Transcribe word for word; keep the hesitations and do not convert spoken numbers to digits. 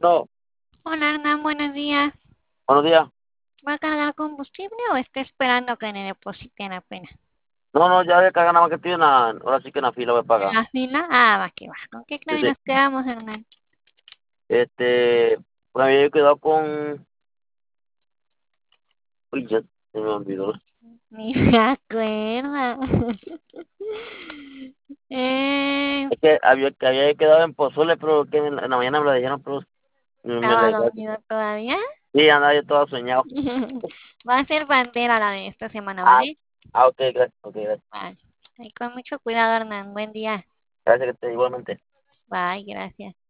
No, Hola Hernán, buenos días. buenos días. ¿Va a cargar combustible o está esperando que le depositen apenas? No, no, ya de carga nada más que estoy en la, ahora sí que en la fila voy a ¿En pagar. la fila? Ah, va que va. ¿Con qué Sí, clave sí. nos quedamos, Hernán? Este, pues me había quedado con, uy, ya se me olvidó. Ni se acuerda. Eh, Es que había, que había quedado en Pozole, pero que en la, en la mañana me lo dijeron, pero me ¿Estaba le, dormido todavía? sí, andaba yo todo soñado. Va a ser bandera la de esta semana, Ah, ¿vale? ah, ok, gracias, ok, gracias. Vale. Ay, con mucho cuidado, Hernán. Buen día. Gracias que te igualmente. Bye, gracias.